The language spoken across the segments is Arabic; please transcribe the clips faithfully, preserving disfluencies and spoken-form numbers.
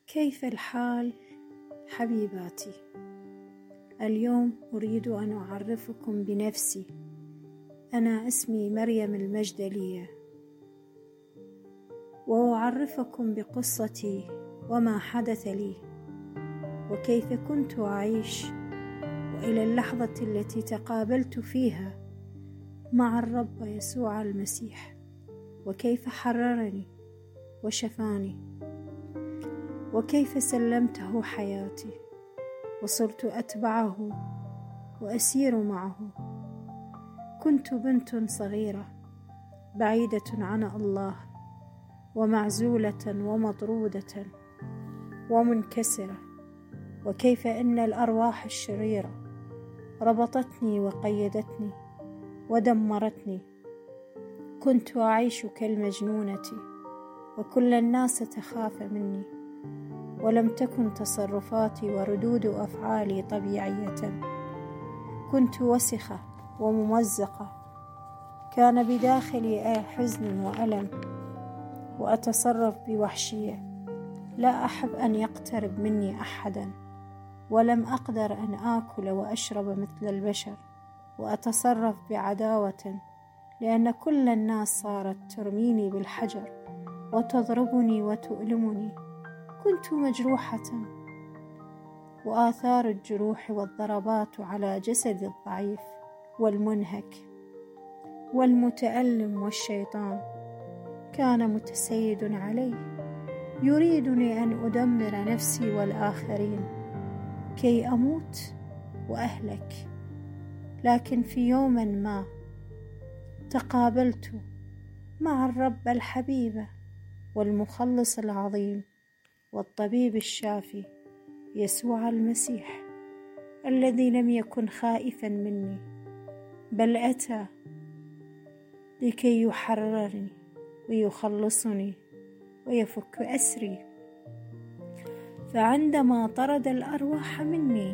كيف الحال حبيباتي؟ اليوم أريد أن أعرفكم بنفسي. أنا اسمي مريم المجدلية، وأعرفكم بقصتي وما حدث لي وكيف كنت أعيش، وإلى اللحظة التي تقابلت فيها مع الرب يسوع المسيح، وكيف حررني وشفاني، وكيف سلمته حياتي وصرت أتبعه وأسير معه. كنت بنت صغيرة بعيدة عن الله، ومعزولة ومطرودة ومنكسرة، وكيف إن الأرواح الشريرة ربطتني وقيدتني ودمرتني. كنت أعيش كالمجنونة، وكل الناس تخاف مني، ولم تكن تصرفاتي وردود أفعالي طبيعية. كنت وسخة وممزقة، كان بداخلي حزن وألم، وأتصرف بوحشية. لا أحب أن يقترب مني أحدا، ولم أقدر أن آكل وأشرب مثل البشر، وأتصرف بعداوة، لأن كل الناس صارت ترميني بالحجر وتضربني وتؤلمني. كنت مجروحة، وآثار الجروح والضربات على جسدي الضعيف والمنهك والمتألم، والشيطان كان متسيد علي، يريدني أن أدمر نفسي والآخرين كي أموت وأهلك. لكن في يوم ما تقابلت مع الرب الحبيب والمخلص العظيم والطبيب الشافي يسوع المسيح، الذي لم يكن خائفا مني، بل أتى لكي يحررني ويخلصني ويفك أسري. فعندما طرد الأرواح مني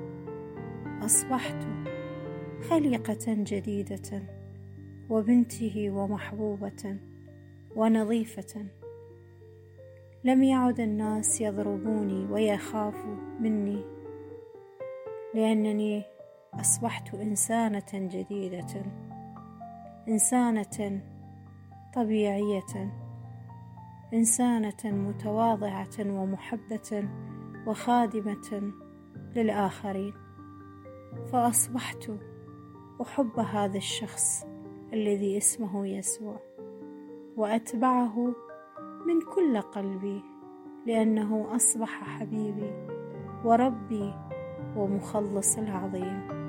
أصبحت خليقة جديدة، وبنته ومحبوبة ونظيفة. لم يعد الناس يضربوني ويخافوا مني، لأنني أصبحت إنسانة جديدة، إنسانة طبيعية، إنسانة متواضعة ومحبة وخادمة للآخرين. فأصبحت أحب هذا الشخص الذي اسمه يسوع، وأتبعه من كل قلبي، لأنه أصبح حبيبي وربي ومخلص العظيم.